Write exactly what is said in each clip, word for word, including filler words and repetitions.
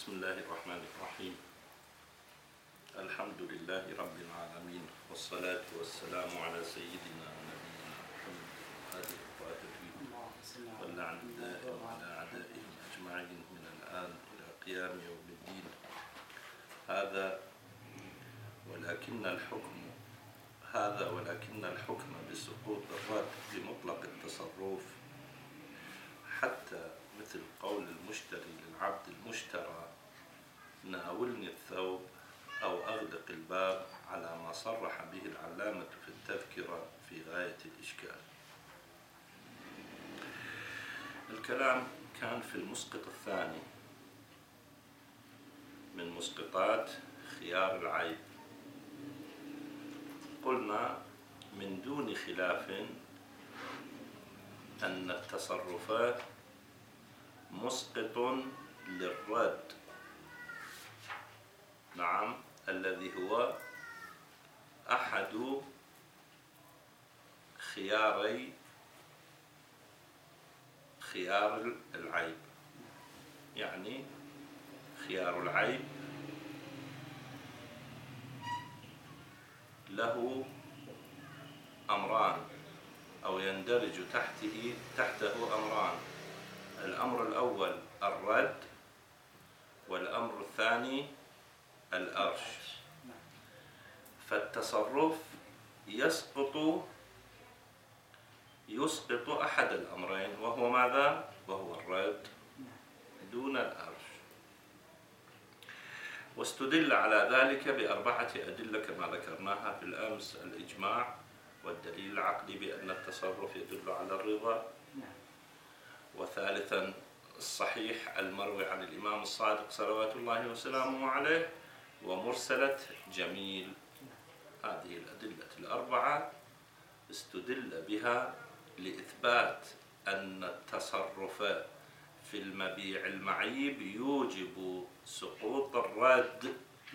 بسم الله الرحمن الرحيم. الحمد لله رب العالمين، والصلاة والسلام على سيدنا ونبينا محمد هذه الفاتحين واللعن الدائم على أعدائهم أجمعين من الآن إلى قيام يوم الدين. هذا ولكن الحكم هذا ولكن الحكم بسقوط الرد بمطلق التصرف، حتى مثل قول المشتري للعبد المشترى ناولني الثوب أو أغلق الباب، على ما صرح به العلامة في التذكرة في غاية الإشكال. الكلام كان في المسقط الثاني من مسقطات خيار العيب. قلنا من دون خلاف أن التصرفات مسقط للرد، نعم، الذي هو أحد خياري خيار العيب. يعني خيار العيب له أمران أو يندرج تحته تحته أمران. الأمر الأول الرد، والأمر الثاني الأرش. فالتصرف يسقط يسقط أحد الأمرين، وهو ماذا؟ وهو الرد دون الأرش. واستدل على ذلك بأربعة أدلة كما ذكرناها في الأمس: الإجماع، والدليل العقلي بأن التصرف يدل على الرضا، وثالثا الصحيح المروي عن الإمام الصادق صلوات الله وسلامه عليه، ومرسلة جميل. هذه الأدلة الأربعة استدل بها لإثبات أن التصرف في المبيع المعيب يوجب سقوط الرد.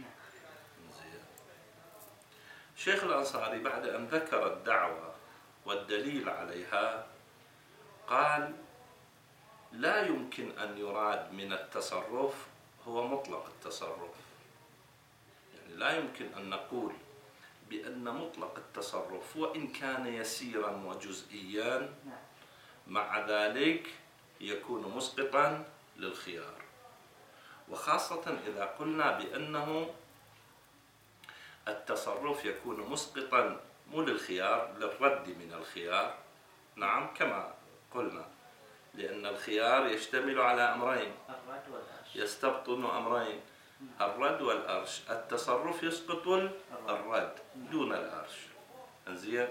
شيخ الأنصاري بعد أن ذكر الدعوة والدليل عليها قال: لا يمكن أن يراد من التصرف هو مطلق التصرف. يعني لا يمكن أن نقول بأن مطلق التصرف وإن كان يسيرا وجزئيا مع ذلك يكون مسقطا للخيار، وخاصة إذا قلنا بأنه التصرف يكون مسقطا مو للخيار، للرد من الخيار. نعم، كما قلنا، لأن الخيار يشتمل على أمرين، يستبطن أمرين: الرد والأرش. التصرف يسقط الرد دون الأرش. انزين،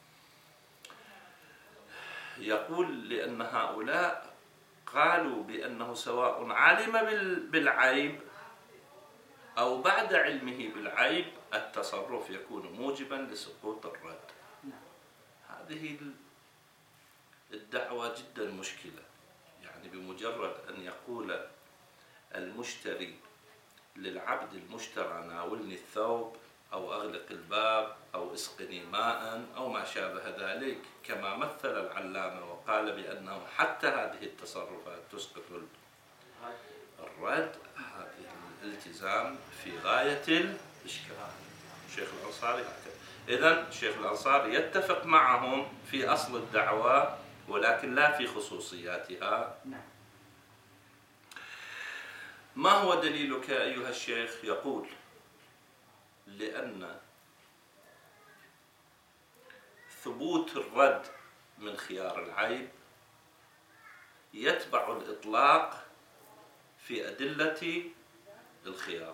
يقول لأن هؤلاء قالوا بأنه سواء علم بالعيب أو بعد علمه بالعيب التصرف يكون موجبا لسقوط الرد. هذه الدعوة جدا مشكلة. يعني بمجرد أن يقول المشتري للعبد المشترى ناولني الثوب أو أغلق الباب أو اسقني ماء أو ما شابه ذلك، كما مثل العلامة وقال بأنه حتى هذه التصرفات تسقط الرد، هذه الالتزام في غاية الإشكال. الشيخ الأنصاري إذن الشيخ الأنصاري يتفق معهم في أصل الدعوة ولكن لا في خصوصياتها. ما هو دليلك أيها الشيخ؟ يقول: لأن ثبوت الرد من خيار العيب يتبع الإطلاق في أدلة الخيار.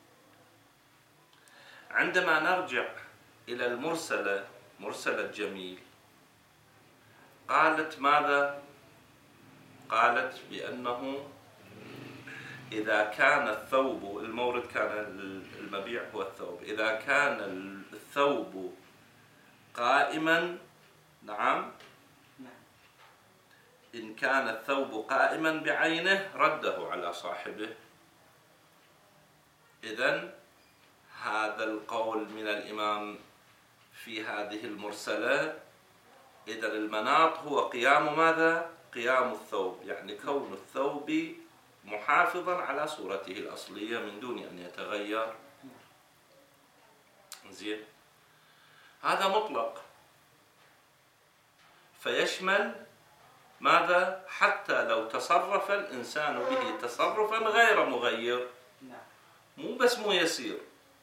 عندما نرجع إلى المرسلة مرسلة جميل، قالت ماذا؟ قالت بأنه إذا كان الثوب، المورد كان المبيع هو الثوب، إذا كان الثوب قائما، نعم، إن كان الثوب قائما بعينه رده على صاحبه. إذن هذا القول من الإمام في هذه المرسلة، إذن المناط هو قيام ماذا؟ قيام الثوب، يعني كون الثوب محافظا على صورته الأصلية من دون أن يتغير. زين، هذا مطلق فيشمل ماذا؟ حتى لو تصرف الإنسان به تصرفا غير مغير، مو بس مو يسير،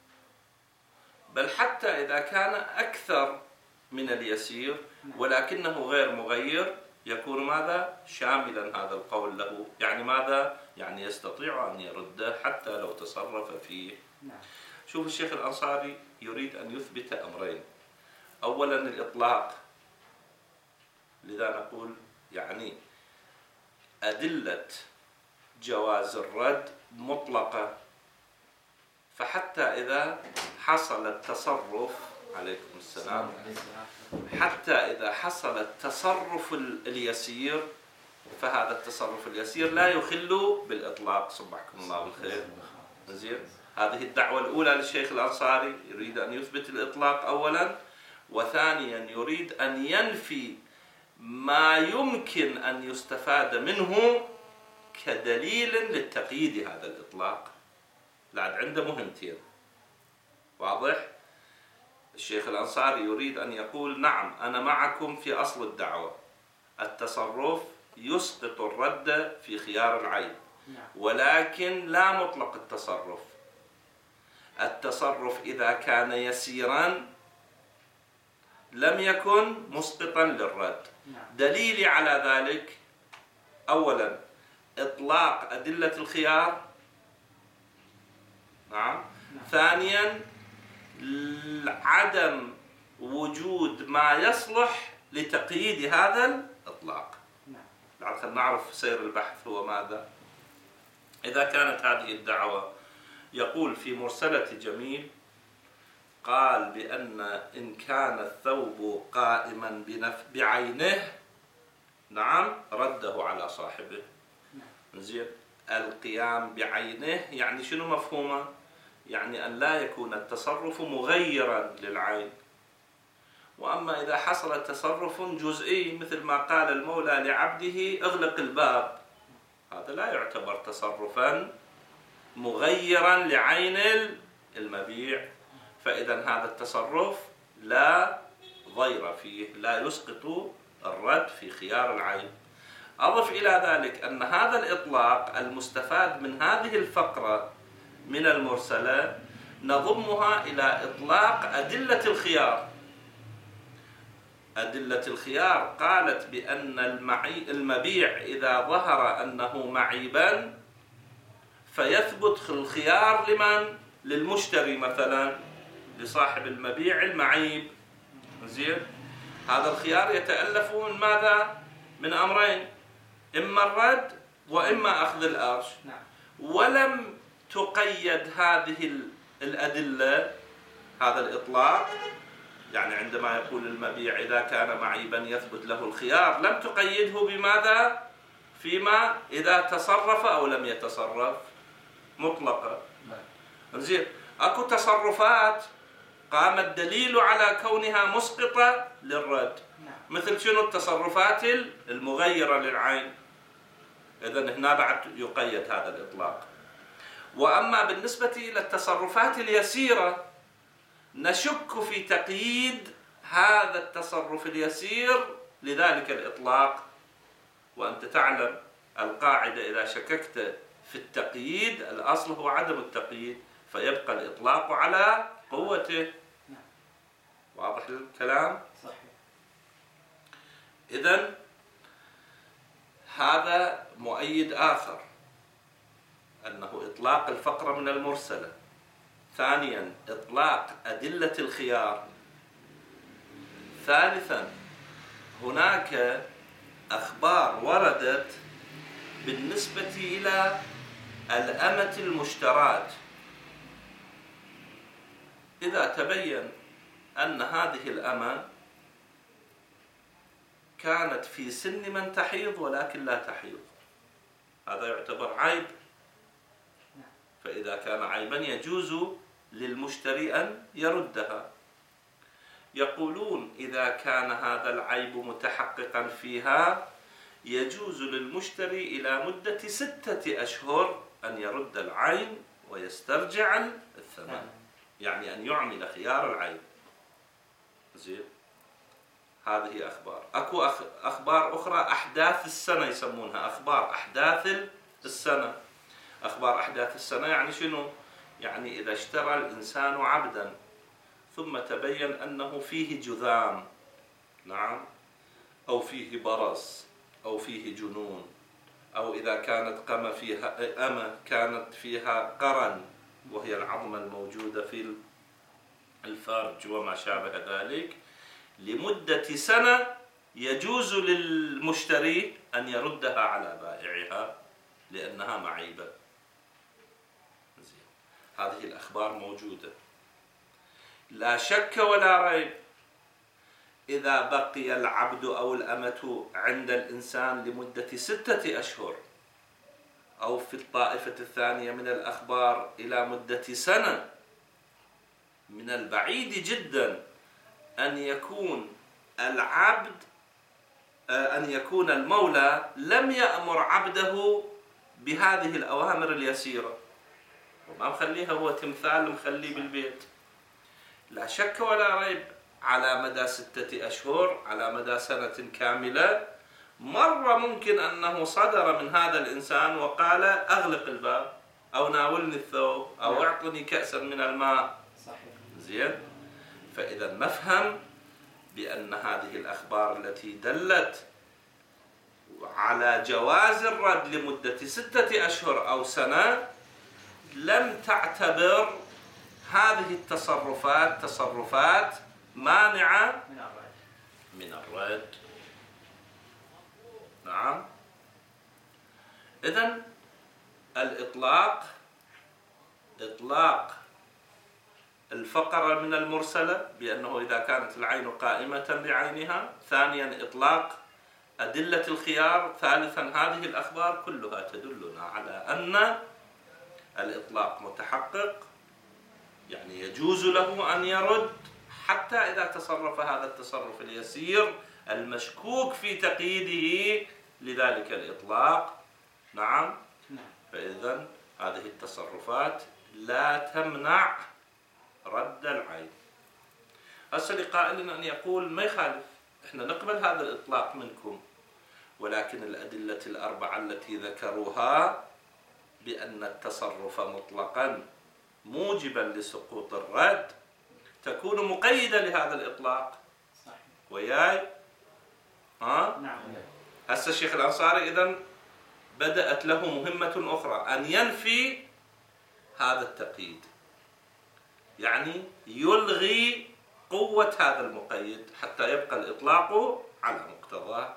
بل حتى إذا كان أكثر من اليسير ولكنه غير مغير يكون ماذا؟ شاملا هذا القول له. يعني ماذا؟ يعني يستطيع أن يرده حتى لو تصرف فيه. شوف الشيخ الأنصاري يريد أن يثبت أمرين. أولا الإطلاق، لذا نقول يعني أدلة جواز الرد مطلقة، فحتى إذا حصل التصرف، عليكم السلام، حتى إذا حصل التصرف اليسير فهذا التصرف اليسير لا يخل بالإطلاق. صبحكم الله بالخير. زين، هذه الدعوة الأولى للشيخ الأنصاري، يريد أن يثبت الإطلاق أولا، وثانيا يريد أن ينفي ما يمكن أن يستفاد منه كدليل للتقييد هذا الإطلاق. لعد عنده مهمتين. واضح؟ الشيخ الأنصاري يريد أن يقول نعم أنا معكم في أصل الدعوة، التصرف يسقط الرد في خيار العين، ولكن لا مطلق التصرف. التصرف إذا كان يسيرا لم يكن مسقطا للرد. دليلي على ذلك أولا إطلاق أدلة الخيار، نعم. ثانيا عدم وجود ما يصلح لتقييد هذا الإطلاق. نعم. خلينا نعرف سير البحث هو ماذا. إذا كانت هذه الدعوة يقول في مرسلة جميل قال بأن إن كان الثوب قائما بنف بعينه، نعم، رده على صاحبه. زين، القيام بعينه يعني شنو مفهومه؟ يعني أن لا يكون التصرف مغيرا للعين. وأما إذا حصل تصرف جزئي مثل ما قال المولى لعبده اغلق الباب، هذا لا يعتبر تصرفا مغيرا لعين المبيع، فإذا هذا التصرف لا ضير فيه، لا يسقط الرد في خيار العين. أضف إلى ذلك أن هذا الإطلاق المستفاد من هذه الفقرة من المرسلة نضمها إلى إطلاق أدلة الخيار. أدلة الخيار قالت بأن المبيع إذا ظهر أنه معيبا فيثبت الخيار لمن؟ للمشتري مثلا، لصاحب المبيع المعيب. زين، هذا الخيار يتألف من ماذا؟ من أمرين، إما الرد وإما أخذ الأرش. ولم تقيد هذه الأدلة، هذا الإطلاق، يعني عندما يقول المبيع إذا كان معيبا يثبت له الخيار، لم تقيده بماذا؟ فيما إذا تصرف أو لم يتصرف، مطلقة. زين، أكو تصرفات قام الدليل على كونها مسقطة للرد، مثل شنو؟ التصرفات المغيرة للعين. إذن هنا بعد يقيد هذا الإطلاق. وأما بالنسبة إلى التصرفات اليسيرة نشك في تقييد هذا التصرف اليسير لذلك الإطلاق. وأنت تعلم القاعدة إذا شككت في التقييد الأصل هو عدم التقييد، فيبقى الإطلاق على قوته. واضح الكلام؟ صحيح. إذن هذا مؤيد آخر، أنه إطلاق الفقرة من المرسلة. ثانيا إطلاق أدلة الخيار. ثالثا هناك أخبار وردت بالنسبة إلى الأمة المشترات. إذا تبين أن هذه الأمة كانت في سن من تحيض ولكن لا تحيض، هذا يعتبر عيب. فإذا كان عيبا يجوز للمشتري أن يردها. يقولون إذا كان هذا العيب متحققا فيها يجوز للمشتري إلى مدة ستة أشهر أن يرد العين ويسترجع الثمن، يعني أن يعمل خيار العين. زين، هذه أخبار. أكو أخبار أخرى أحداث السنة يسمونها، أخبار أحداث السنة. أخبار أحداث السنة يعني شنو؟ يعني إذا اشترى الإنسان عبدا ثم تبين أنه فيه جذام، نعم، أو فيه برص، أو فيه جنون، أو إذا كانت قمة فيها أمة كانت فيها قرن وهي العظمة الموجودة في الفرج وما شابه ذلك، لمدة سنة يجوز للمشتري أن يردها على بائعها لأنها معيبة. هذه الأخبار موجودة. لا شك ولا ريب، إذا بقي العبد أو الأمة عند الإنسان لمدة ستة أشهر، أو في الطائفة الثانية من الأخبار إلى مدة سنة، من البعيد جدا أن يكون العبد أن يكون المولى لم يأمر عبده بهذه الأوامر اليسيرة، وما مخليها هو تمثال مخليه بالبيت. لا شك ولا ريب، على مدى ستة أشهر، على مدى سنة كاملة، مرة ممكن أنه صدر من هذا الإنسان وقال أغلق الباب، أو ناولني الثوب، أو أعطني كأسا من الماء. صحيح. زين، فإذا نفهم بأن هذه الأخبار التي دلت على جواز الرد لمدة ستة أشهر أو سنة لم تعتبر هذه التصرفات تصرفات مانعة من الرد. نعم. إذن الإطلاق، إطلاق الفقرة من المرسلة بأنه إذا كانت العين قائمة بعينها، ثانيا إطلاق أدلة الخيار، ثالثا هذه الأخبار كلها تدلنا على أن الإطلاق متحقق، يعني يجوز له أن يرد حتى إذا تصرف هذا التصرف اليسير المشكوك في تقييده لذلك الإطلاق. نعم. فإذن هذه التصرفات لا تمنع رد العين. هسه لقائل أن يقول ما يخالف، إحنا نقبل هذا الإطلاق منكم، ولكن الأدلة الأربعة التي ذكروها بأن التصرف مطلقا موجبا لسقوط الرد تكون مقيدة لهذا الإطلاق. صحيح. وياي؟ ها؟ نعم. هسه الشيخ الأنصاري إذن بدأت له مهمة أخرى، أن ينفي هذا التقييد، يعني يلغي قوة هذا المقيد حتى يبقى الإطلاق على مقتضاه.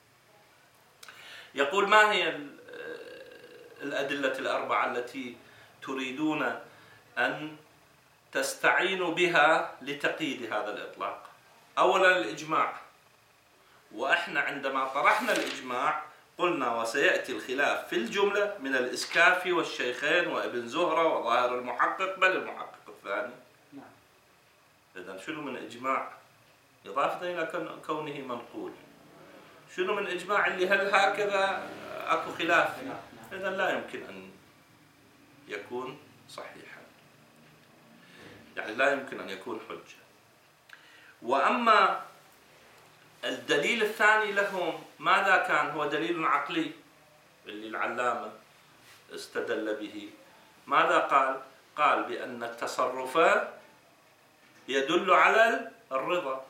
يقول ما هي الأدلة الأربعة التي تريدون أن تستعينوا بها لتقييد هذا الإطلاق؟ أولا الإجماع، وإحنا عندما طرحنا الإجماع قلنا وسيأتي الخلاف في الجملة من الإسكافي والشيخين وابن زهرة وظاهر المحقق بل المحقق الثاني. نعم. إذن شنو من إجماع إضافة إلى كونه منقول؟ شنو من إجماع اللي هل هكذا أكو خلاف؟ إذن لا يمكن أن يكون صحيحا، يعني لا يمكن أن يكون حجة. وأما الدليل الثاني لهم ماذا كان؟ هو دليل عقلي اللي العلامة استدل به. ماذا قال؟ قال بأن التصرف يدل على الرضا.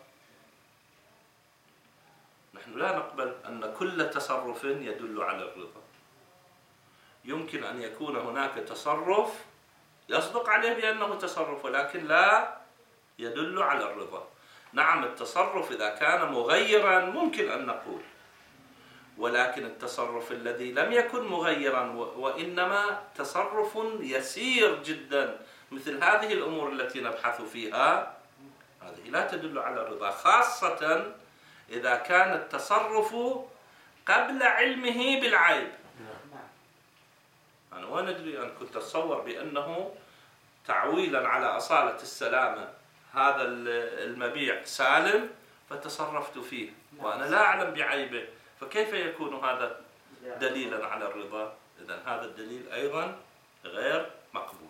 نحن لا نقبل أن كل تصرف يدل على الرضا. يمكن أن يكون هناك تصرف يصدق عليه بأنه تصرف ولكن لا يدل على الرضا. نعم، التصرف إذا كان مغيرا ممكن أن نقول، ولكن التصرف الذي لم يكن مغيرا وإنما تصرف يسير جدا مثل هذه الأمور التي نبحث فيها، هذه لا تدل على الرضا، خاصة إذا كان التصرف قبل علمه بالعيب. أنا وين أدري، أن كنت أتصور بأنه تعويلا على أصالة السلامة هذا المبيع سالم فتصرفت فيه وأنا لا أعلم بعيبه، فكيف يكون هذا دليلا على الرضا؟ إذن هذا الدليل أيضا غير مقبول.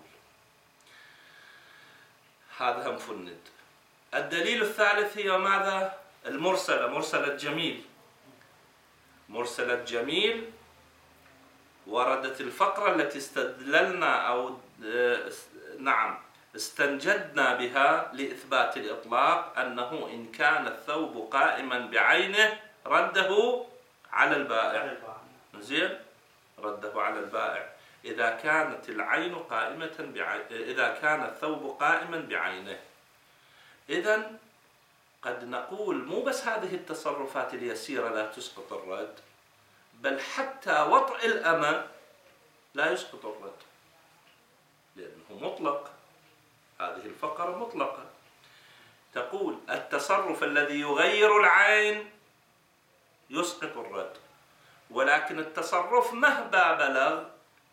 هذا هم فند. الدليل الثالث هي ماذا؟ المرسلة، مرسلة جميل. مرسلة جميل وردت الفقرة التي استدللنا أو نعم استنجدنا بها لإثبات الإطلاق أنه إن كان الثوب قائما بعينه رده على البائع. زين؟ رده على البائع إذا كانت العين قائمة بعين، إذا كان الثوب قائما بعينه. إذن قد نقول مو بس هذه التصرفات اليسيرة لا تسقط الرد، بل حتى وطئ الأمة لا يسقط الرد، لأنه مطلق. هذه الفقرة مطلقة. تقول التصرف الذي يغير العين يسقط الرد، ولكن التصرف مهما بلغ،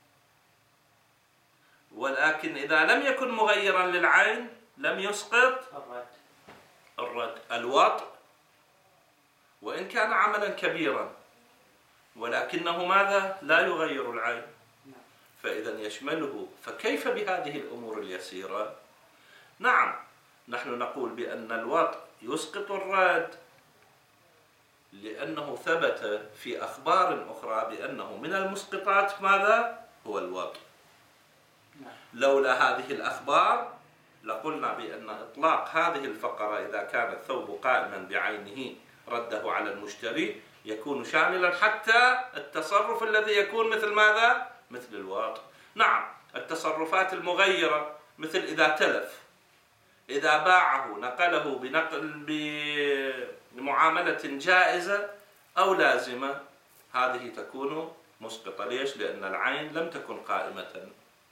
ولكن إذا لم يكن مغيرا للعين لم يسقط الرد. الرد الوطء وإن كان عملا كبيرا ولكنه ماذا؟ لا يغير العين، فإذا يشمله. فكيف بهذه الأمور اليسيرة؟ نعم نحن نقول بأن الوطء يسقط الرد لأنه ثبت في أخبار أخرى بأنه من المسقطات ماذا؟ هو الوطء. لولا هذه الأخبار لقلنا بأن إطلاق هذه الفقرة إذا كان الثوب قائما بعينه رده على المشتري يكون شاملا حتى التصرف الذي يكون مثل ماذا؟ مثل الوطء. نعم التصرفات المغيرة مثل إذا تلف، إذا باعه نقله بنقل بمعاملة جائزة أو لازمة، هذه تكون مسقطة. ليش؟ لأن العين لم تكن قائمة.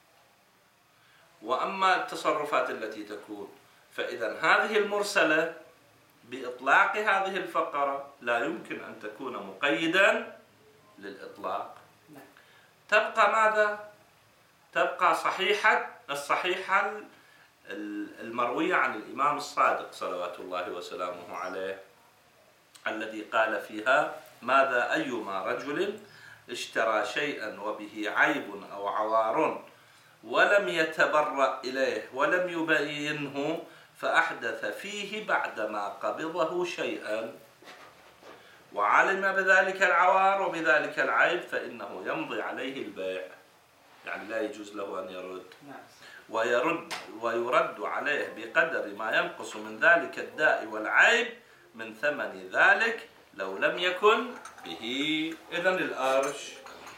وأما التصرفات التي تكون، فإذا هذه المرسلة بإطلاق هذه الفقرة لا يمكن أن تكون مقيدا للإطلاق. تبقى ماذا؟ تبقى صحيحة الصحيحة المروية عن الإمام الصادق صلوات الله وسلامه عليه الذي قال فيها ماذا؟ أيما رجل اشترى شيئا وبه عيب أو عوار ولم يتبرأ إليه ولم يبينه فأحدث فيه بعدما قبضه شيئا وعلم بذلك العوار وبذلك العيب فإنه يمضي عليه البيع، يعني لا يجوز له أن يرد، ويرد ويرد عليه بقدر ما ينقص من ذلك الداء والعيب من ثمن ذلك لو لم يكن به. إذن الأرش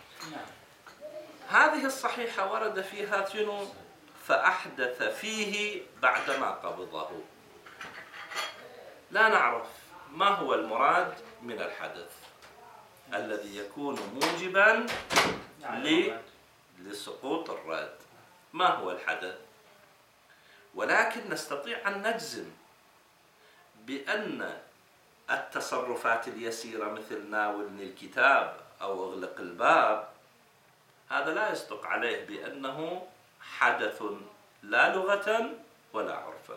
هذه الصحيحة ورد فيها شنو؟ فأحدث فيه بعدما قبضه. لا نعرف ما هو المراد من الحدث الذي يكون موجبا لسقوط الرد، ما هو الحدث؟ ولكن نستطيع أن نجزم بأن التصرفات اليسيرة مثل ناولني الكتاب أو اغلق الباب هذا لا يصدق عليه بأنه حدث لا لغة ولا عرفا.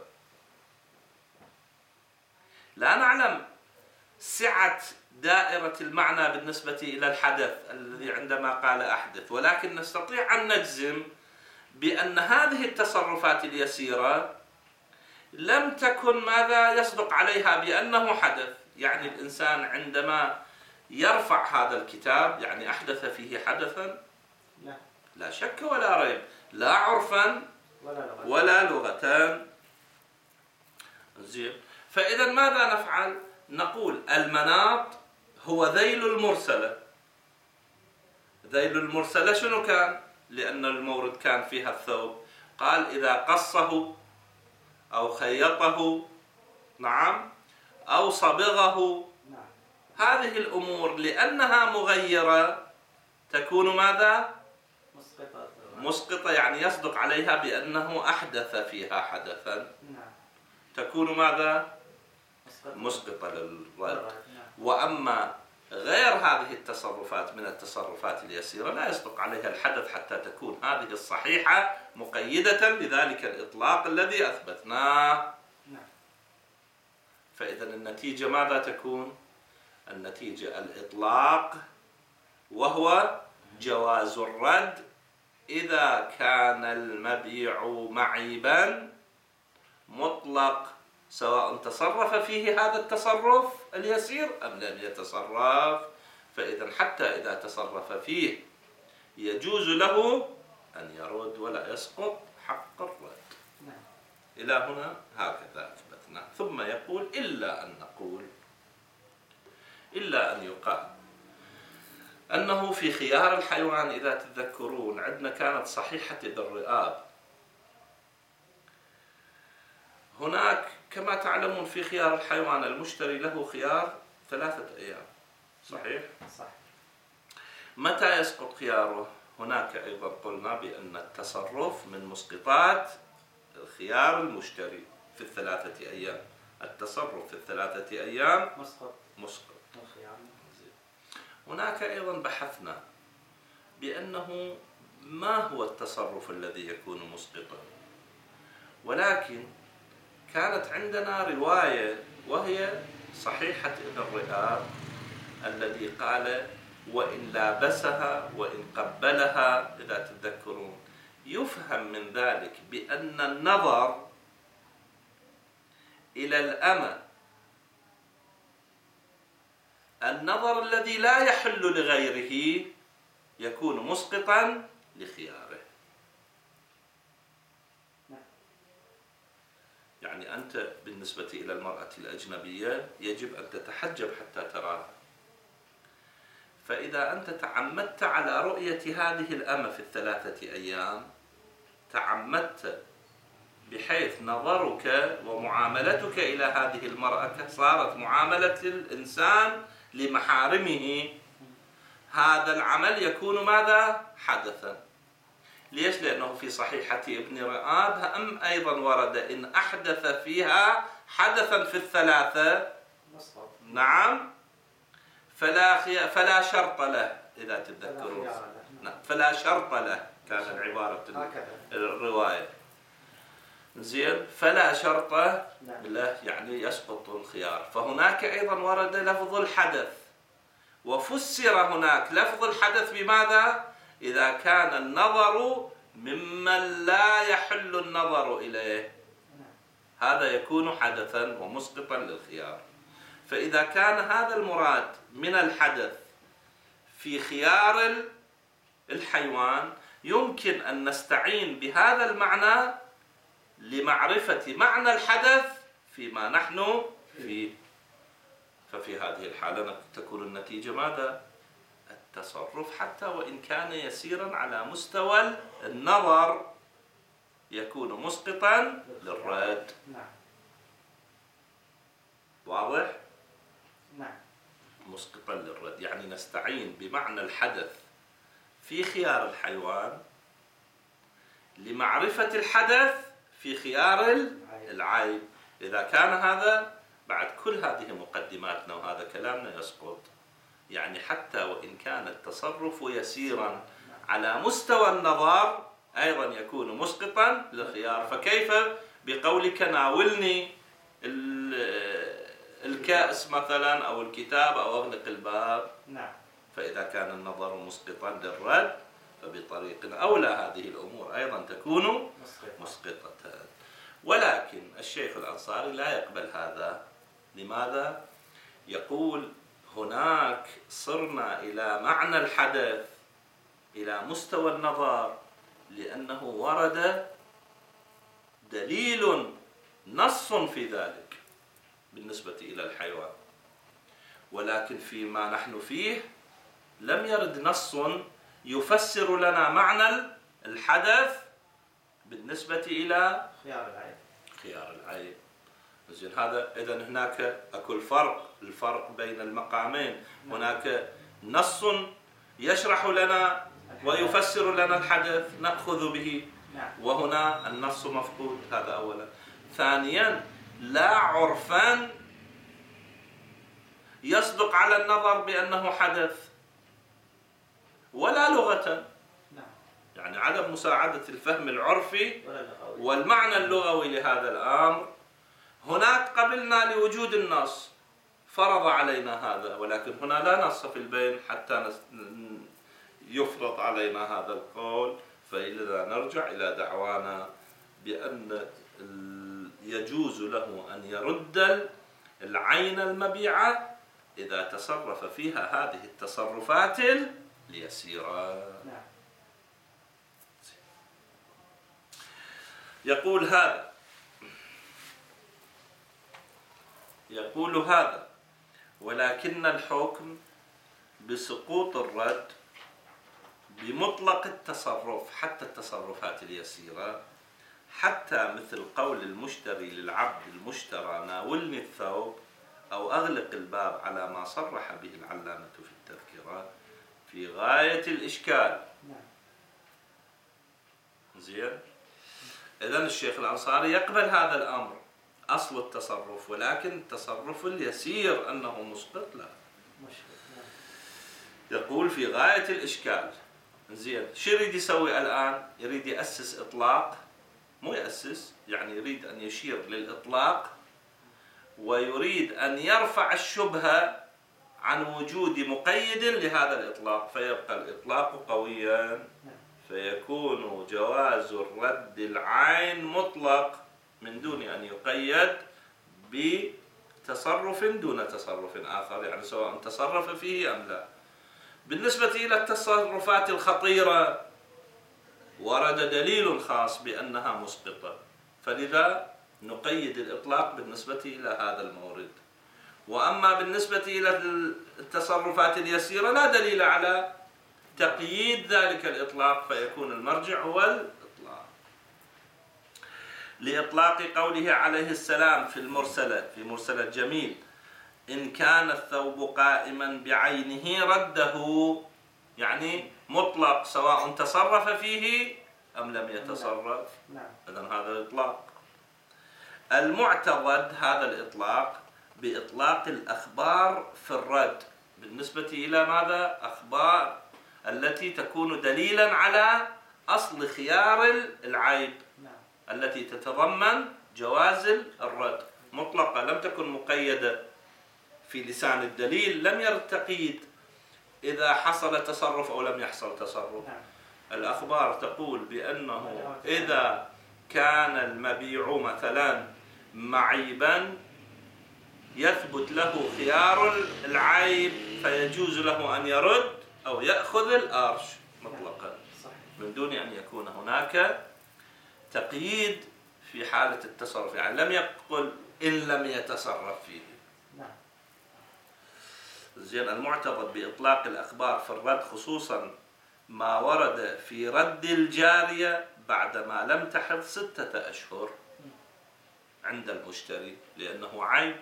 لا نعلم سعة دائرة المعنى بالنسبة إلى الحدث الذي عندما قال أحدث، ولكن نستطيع أن نجزم بأن هذه التصرفات اليسيرة لم تكن ماذا يصدق عليها بأنه حدث. يعني الإنسان عندما يرفع هذا الكتاب يعني أحدث فيه حدثا؟ لا, لا شك ولا ريب، لا عرفا ولا لغة. زين، فإذا ماذا نفعل؟ نقول المناط هو ذيل المرسلة. ذيل المرسلة شنو كان؟ لأن المورد كان فيها الثوب، قال إذا قصه أو خيطه نعم أو صبغه، هذه الأمور لأنها مغيرة تكون ماذا؟ مسقطة. مسقطة يعني يصدق عليها بأنه أحدث فيها حدثا، تكون ماذا؟ مسقطة للرد. وأما غير هذه التصرفات من التصرفات اليسيرة لا يصدق عليها الحدث حتى تكون هذه الصحيحة مقيدة لذلك الإطلاق الذي أثبتناه. فإذا النتيجة ماذا تكون؟ النتيجة الإطلاق، وهو جواز الرد إذا كان المبيع معيبا مطلق، سواء تصرف فيه هذا التصرف اليسير أم لم يتصرف. فإذا حتى إذا تصرف فيه يجوز له أن يرد ولا يسقط حق الرد. إلى هنا هكذا أثبتنا. ثم يقول إلا أن نقول إلا أن يقال أنه في خيار الحيوان، إذا تتذكرون عندنا كانت صحيحة بالرئاب، هناك كما تعلمون في خيار الحيوان المشتري له خيار ثلاثة أيام، صحيح؟ صح. متى يسقط خياره؟ هناك أيضا قلنا بأن التصرف من مسقطات الخيار المشتري في الثلاثة أيام. التصرف في الثلاثة أيام مسقط مسقط. الخيار. هناك أيضا بحثنا بأنه ما هو التصرف الذي يكون مسقطا، ولكن كانت عندنا رواية وهي صحيحة ابن الرئاب الذي قال وإن لابسها وإن قبلها، إذا تتذكرون، يفهم من ذلك بأن النظر إلى الأمة، النظر الذي لا يحل لغيره، يكون مسقطا لخياره. يعني أنت بالنسبة إلى المرأة الأجنبية يجب أن تتحجب حتى تراها، فإذا أنت تعمدت على رؤية هذه الأمة في الثلاثة أيام، تعمدت بحيث نظرك ومعاملتك إلى هذه المرأة صارت معاملة الإنسان لمحارمه، هذا العمل يكون ماذا؟ حدثا. ليش؟ لأنه في صحيحة ابن رئاب أم أيضا ورد إن أحدث فيها حدثا في الثلاثة، نعم، فلا خي... فلا شرط له، إذا تتذكرون، نعم، فلا شرط له كان العبارة الرواية، زين، فلا شرط له يعني يسقط الخيار. فهناك أيضا ورد لفظ الحدث، وفسر هناك لفظ الحدث بماذا؟ إذا كان النظر ممن لا يحل النظر إليه، هذا يكون حدثا ومسقطا للخيار. فإذا كان هذا المراد من الحدث في خيار الحيوان، يمكن أن نستعين بهذا المعنى لمعرفة معنى الحدث فيما نحن فيه. ففي هذه الحالة تكون النتيجة ماذا؟ التصرف حتى وإن كان يسيرا على مستوى النظر يكون مسقطا للرد. واضح؟ نعم. مسقطا للرد، يعني نستعين بمعنى الحدث في خيار الحيوان لمعرفة الحدث في خيار العيب. إذا كان هذا بعد كل هذه مقدماتنا وهذا كلامنا يسقط، يعني حتى وإن كان التصرف يسيرا على مستوى النظر أيضا يكون مسقطا للخيار. فكيف بقولك ناولني الكأس مثلا أو الكتاب أو أغلق الباب؟ نعم. فإذا كان النظر مسقطا للرد فبطريق أولى هذه الأمور أيضا تكون مسقطة. ولكن الشيخ الأنصاري لا يقبل هذا. لماذا؟ يقول هناك صرنا إلى معنى الحدث إلى مستوى النظر لأنه ورد دليل نص في ذلك بالنسبة إلى الحيوان، ولكن فيما نحن فيه لم يرد نص يفسر لنا معنى الحدث بالنسبة إلى خيار العيب. خيار العيب. زين، هذا إذن هناك أكل فرق، الفرق بين المقامين. هناك نص يشرح لنا ويفسر لنا الحدث نأخذ به، وهنا النص مفقود. هذا أولا. ثانيا، لا عرفا يصدق على النظر بأنه حدث، ولا لغة، يعني عدم مساعدة الفهم العرفي والمعنى اللغوي لهذا الأمر. هناك قبلنا لوجود النص، فرض علينا هذا، ولكن هنا لا نص في البين حتى يفرض علينا هذا القول. فإذا نرجع إلى دعوانا بأن يجوز له أن يرد العين المبيعة إذا تصرف فيها هذه التصرفات اليسيرة. يقول هذا يقول هذا ولكن الحكم بسقوط الرد بمطلق التصرف حتى التصرفات اليسيرة، حتى مثل قول المشتري للعبد المشترى ناولني الثوب أو أغلق الباب على ما صرح به العلامة في التذكرة، في غاية الإشكال. زين. إذن الشيخ الأنصاري يقبل هذا الأمر أصل التصرف، ولكن التصرف اليسير أنه مسقط لا. يقول في غاية الإشكال. زين. شو يريد يسوي الآن؟ يريد يأسس إطلاق، مو يأسس يعني يريد أن يشير للإطلاق، ويريد أن يرفع الشبهة عن وجود مقيد لهذا الإطلاق، فيبقى الإطلاق قويا، فيكون جواز الرد العين مطلق من دون أن يقيد بتصرف دون تصرف آخر، يعني سواء تصرف فيه أم لا. بالنسبة إلى التصرفات الخطيرة ورد دليل خاص بأنها مسقطة، فلذا نقيد الإطلاق بالنسبة إلى هذا المورد. وأما بالنسبة إلى التصرفات اليسيرة لا دليل على تقييد ذلك الإطلاق، فيكون المرجع هو الإطلاق. لإطلاق قوله عليه السلام في المرسلة في مرسلة جميل: إن كان الثوب قائما بعينه رده، يعني مطلق سواء تصرف فيه أم لم يتصرف. إذن هذا الإطلاق. المعتضد هذا الإطلاق بإطلاق الأخبار في الرد بالنسبة إلى ماذا؟ أخبار التي تكون دليلا على أصل خيار العيب التي تتضمن جواز الرد، مطلقة لم تكن مقيدة في لسان الدليل، لم يرد تقييد إذا حصل تصرف أو لم يحصل تصرف. الأخبار تقول بأنه إذا كان المبيع مثلا معيبا يثبت له خيار العيب فيجوز له أن يرد أو يأخذ الأرش مطلقا من دون أن يكون هناك تقييد في حالة التصرف، يعني لم يقل إن لم يتصرف فيه. زين. المعتضد بإطلاق الأخبار في الرد خصوصا ما ورد في رد الجارية بعدما لم تحض ستة أشهر عند المشتري لأنه عيب.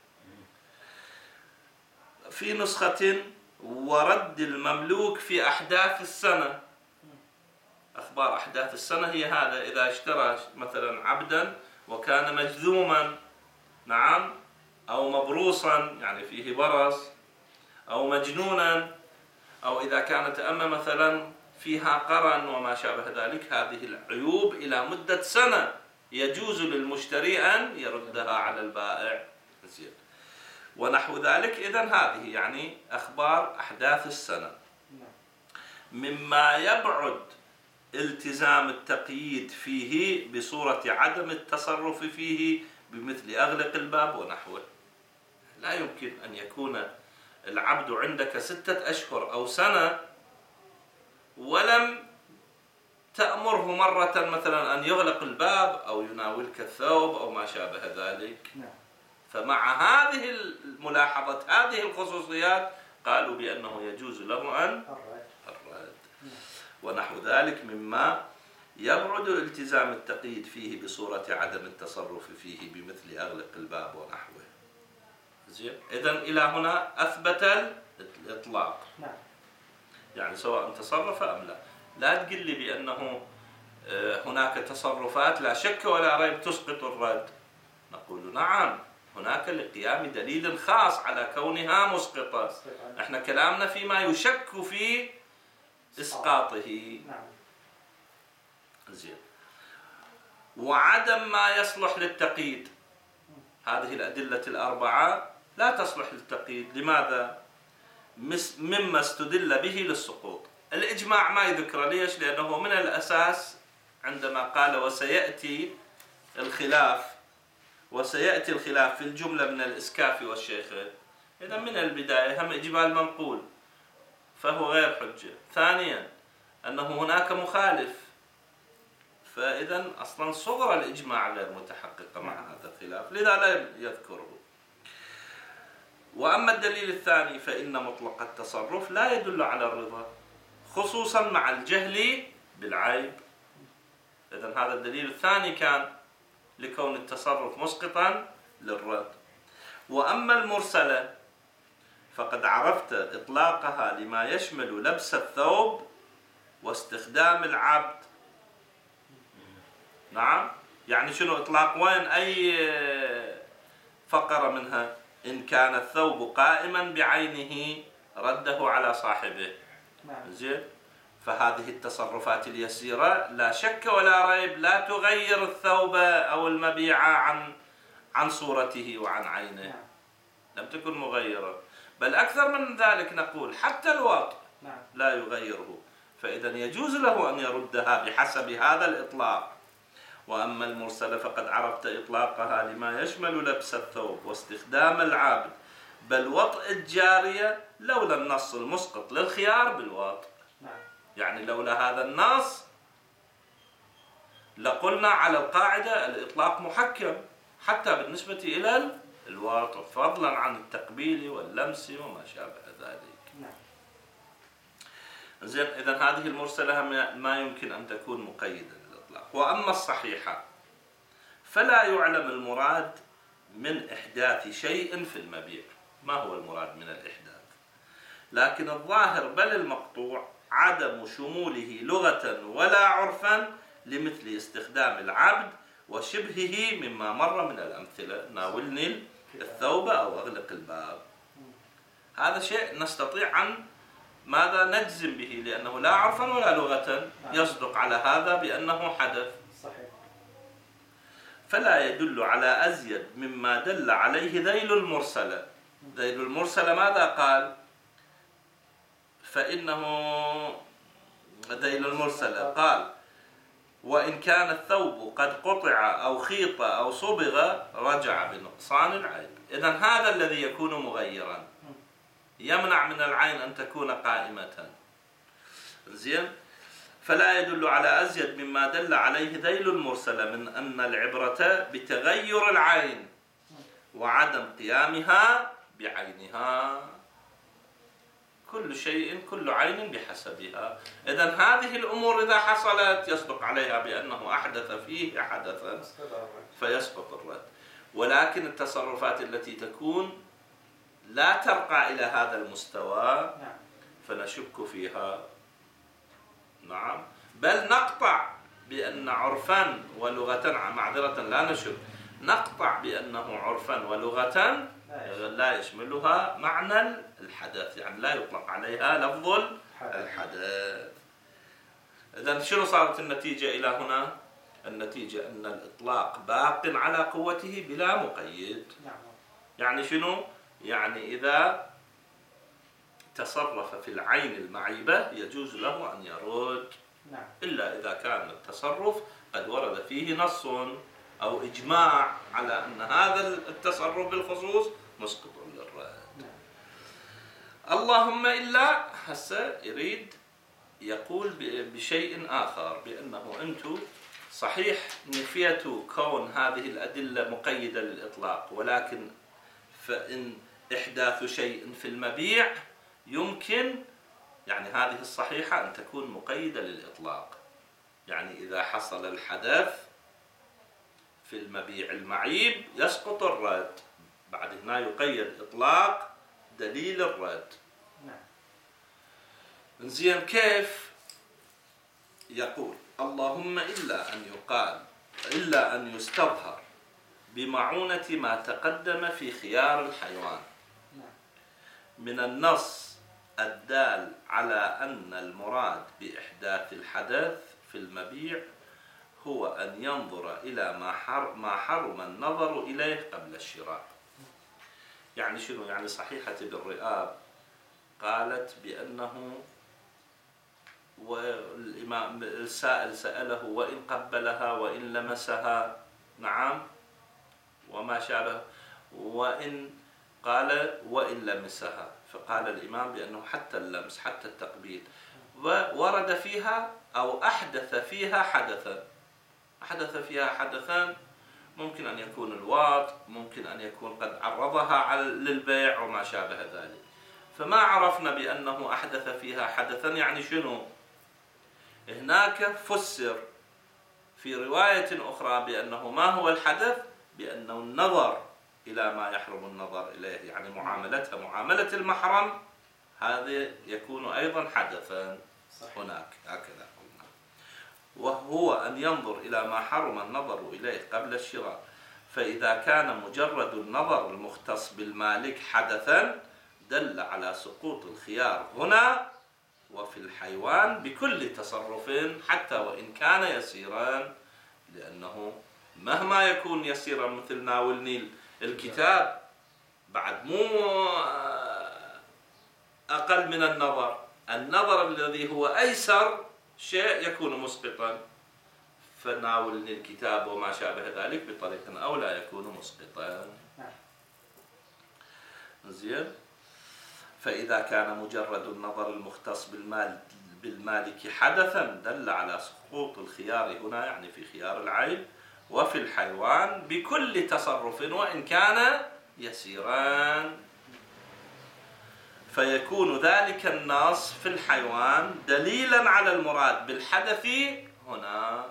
في نسخة ورد المملوك في أحداث السنة. أخبار أحداث السنة هي هذا: إذا اشترى مثلا عبدا وكان مجذوما، نعم، أو مبروصا يعني فيه برص، أو مجنونا، أو إذا كانت أما مثلا فيها قرن وما شابه ذلك، هذه العيوب إلى مدة سنة يجوز للمشتري أن يردها على البائع. زين. ونحو ذلك. إذن هذه يعني أخبار أحداث السنة. مما يبعد التزام التقييد فيه بصورة عدم التصرف فيه بمثل أغلق الباب ونحوه. لا يمكن أن يكون العبد عندك ستة أشهر أو سنة ولم تأمره مرة مثلا أن يغلق الباب أو يناولك الثوب أو ما شابه ذلك. فمع هذه الملاحظة هذه الخصوصيات قالوا بأنه يجوز له أن الرد. ونحو ذلك مما يبعد التزام التقييد فيه بصورة عدم التصرف فيه بمثل أغلق الباب ونحوه. زين. إذن إلى هنا أثبت الإطلاق، يعني سواء تصرف أم لا. لا تقل لي بأنه هناك تصرفات لا شك ولا ريب تسقط الرد. نقول نعم، هناك لقيام دليل خاص على كونها مسقطة. احنا كلامنا فيما يشك في إسقاطه. زين. وعدم ما يصلح للتقييد. هذه الأدلة الأربعة لا تصلح للتقييد. لماذا؟ مما استدل به للسقوط. الإجماع ما يذكر. ليش؟ لأنه من الأساس عندما قال وسيأتي الخلاف وسيأتي الخلاف في الجملة من الإسكاف والشيخين، إذا من البداية هم إجمال منقول فهو غير حجة. ثانيا أنه هناك مخالف، فإذا أصلا صغر الإجماع غير متحققة مع هذا الخلاف، لذا لا يذكره. وأما الدليل الثاني فإن مطلق التصرف لا يدل على الرضا، خصوصا مع الجهل بالعيب. إذن هذا الدليل الثاني كان لكون التصرف مسقطا للرد. وأما المرسلة فقد عرفت إطلاقها لما يشمل لبس الثوب واستخدام العبد. نعم، يعني شنو إطلاق؟ وين أي فقرة منها؟ إن كان الثوب قائما بعينه رده على صاحبه. زين، فهذه التصرفات اليسيرة لا شك ولا ريب لا تغير الثوب أو المبيع عن عن صورته وعن عينه، لم تكن مغيرة. بل أكثر من ذلك نقول حتى الواطئ لا يغيره، فإذا يجوز له أن يردها بحسب هذا الإطلاق. وأما المرسلة فقد عرفت إطلاقها لما يشمل لبس الثوب واستخدام العبد بل وطئ الجارية لولا النص المسقط للخيار بالواطئ. يعني لولا هذا النص لقلنا على القاعدة الإطلاق محكم حتى بالنسبة إلى الواطئ، فضلا عن التقبيل واللمس وما شابه ذلك. زين، إذن هذه المرسلة ما يمكن أن تكون مقيدة للإطلاق. وأما الصحيحة فلا يعلم المراد من إحداث شيء في المبيع. ما هو المراد من الإحداث؟ لكن الظاهر بل المقطوع عدم شموله لغة ولا عرفا لمثل استخدام العبد وشبهه مما مر من الأمثلة، ناولني الثوب أو أغلق الباب. هذا شيء نستطيع أن ماذا نجزم به، لأنه لا عرفا ولا لغة يصدق على هذا بأنه حدث. فلا يدل على أزيد مما دل عليه ذيل المرسلة. ذيل المرسلة ماذا قال؟ فإنه ذيل المرسلة قال وإن كان الثوب قد قطع أو خيط أو صبغ رجع بنقصان العيب. إذن هذا الذي يكون مغيرا يمنع من العين أن تكون قائمة. زين، فلا يدل على أزيد مما دل عليه ذيل المرسلة من أن العبرة بتغير العين وعدم قيامها بعينها. كل شيء كل عين بحسبها. إذن هذه الأمور إذا حصلت يصدق عليها بأنه أحدث فيه حدثا فيسقط الرد. ولكن التصرفات التي تكون لا ترقى إلى هذا المستوى فنشك فيها. نعم، بل نقطع بأن عرفا ولغة، معذرة لا نشك، نقطع بأنه عرفا ولغة لا يشملها معنى الحدث، يعني لا يطلق عليها لفظ الحدث. إذن شنو صارت النتيجة إلى هنا؟ النتيجة أن الإطلاق باق على قوته بلا مقيد. يعني شنو؟ يعني إذا تصرف في العين المعيبة يجوز له أن يرد، إلا إذا كان التصرف قد ورد فيه نص أو إجماع على أن هذا التصرف بالخصوص مسقط للرد. اللهم إلا هسه يريد يقول بشيء آخر، بأنه أنتم صحيح نفيتوا كون هذه الأدلة مقيدة للإطلاق، ولكن فإن إحداث شيء في المبيع يمكن، يعني هذه الصحيحة أن تكون مقيدة للإطلاق. يعني إذا حصل الحدث في المبيع المعيب يسقط الرد، بعد هنا يقيد إطلاق دليل الرد. زين، كيف؟ يقول اللهم إلا أن يقال إلا أن يستظهر بمعونة ما تقدم في خيار الحيوان من النص الدال على أن المراد بإحداث الحدث في المبيع هو أن ينظر إلى ما حرم النظر إليه قبل الشراء. يعني شنو؟ يعني صحيحة بن رئاب قالت بأنه والإمام السائل سأله وإن قبلها وإن لمسها، نعم، وما شابه، وإن قال وإن لمسها، فقال الإمام بأنه حتى اللمس حتى التقبيل. وورد فيها أو أحدث فيها حدثا، أحدث فيها حدثان، ممكن أن يكون الواط، ممكن أن يكون قد عرضها للبيع وما شابه ذلك. فما عرفنا بأنه أحدث فيها حدثا يعني شنو؟ هناك فسر في رواية أخرى بأنه ما هو الحدث؟ بأنه النظر إلى ما يحرم النظر إليه، يعني معاملتها معاملة المحرم، هذا يكون أيضا حدثا هناك، هكذا قلنا. وهو أن ينظر إلى ما حرم النظر إليه قبل الشراء، فإذا كان مجرد النظر المختص بالمالك حدثا دل على سقوط الخيار هنا وفي الحيوان بكل تصرف حتى وإن كان يسيرا، لأنه مهما يكون يسيرا مثل ناولني الكتاب بعد مو أقل من النظر، النظر الذي هو أيسر شيء يكون مسقطا، فناولني الكتاب وما شابه ذلك بطريقة أو لا يكون مسقطا. زين. فإذا كان مجرد النظر المختص بالمال بالمالك حدثا دل على سقوط الخيار هنا، يعني في خيار العيب، وفي الحيوان بكل تصرف وإن كان يسيرا، فيكون ذلك النص في الحيوان دليلا على المراد بالحدث هنا.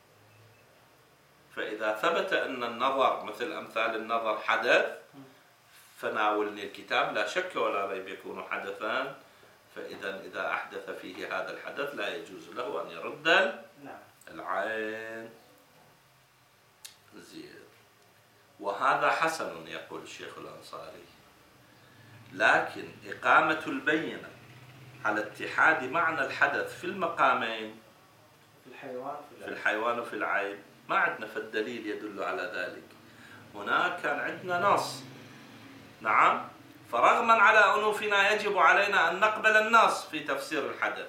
فإذا ثبت أن النظر مثل أمثال النظر حدث، فناولني الكتاب لا شك ولا ريب يكون حدثا، فإذا إذا أحدث فيه هذا الحدث لا يجوز له أن يرد العين. زين. وهذا حسن يقول الشيخ الأنصاري، لكن إقامة البينة على اتحاد معنى الحدث في المقامين في الحيوان في الحيوان وفي العيب ما عندنا في الدليل يدل على ذلك. هناك كان عندنا نص، نعم، فرغما على أنوفنا يجب علينا أن نقبل النص في تفسير الحدث،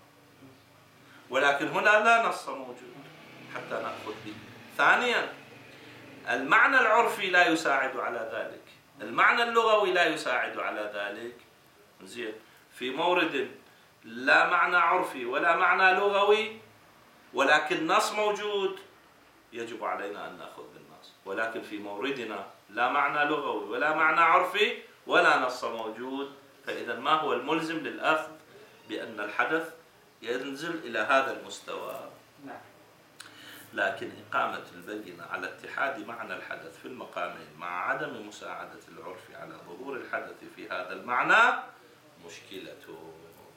ولكن هنا لا نص موجود حتى نأخذ به. ثانيا المعنى العرفي لا يساعد على ذلك، المعنى اللغوي لا يساعد على ذلك. زين. في مورد لا معنى عرفي ولا معنى لغوي ولكن نص موجود يجب علينا أن نأخذ بالنص، ولكن في موردنا لا معنى لغوي ولا معنى عرفي ولا نص موجود، فإذا ما هو الملزم للأخذ بأن الحدث ينزل إلى هذا المستوى؟ لكن إقامة البينة على اتحاد معنى الحدث في المقامين مع عدم مساعدة العرف على ظهور الحدث في هذا المعنى مشكلته.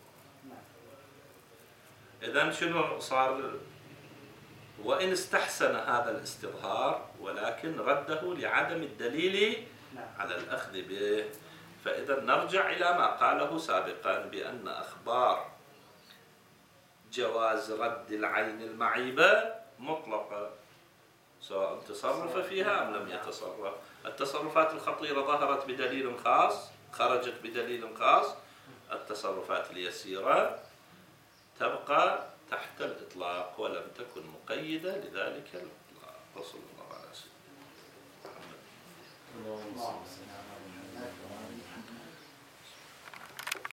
إذن شنو صار؟ وإن استحسن هذا الاستظهار ولكن رده لعدم الدليل على الأخذ به. فإذا نرجع إلى ما قاله سابقا بأن أخبار جواز رد العين المعيبة مطلقة سواء تصرف فيها أم لم يتصرف. التصرفات الخطيرة ظهرت بدليل خاص خرجت بدليل خاص، التصرفات اليسيرة تبقى تحت الإطلاق ولم تكن مقيدة لذلك الإطلاق. وصلى الله على سيدنا محمد.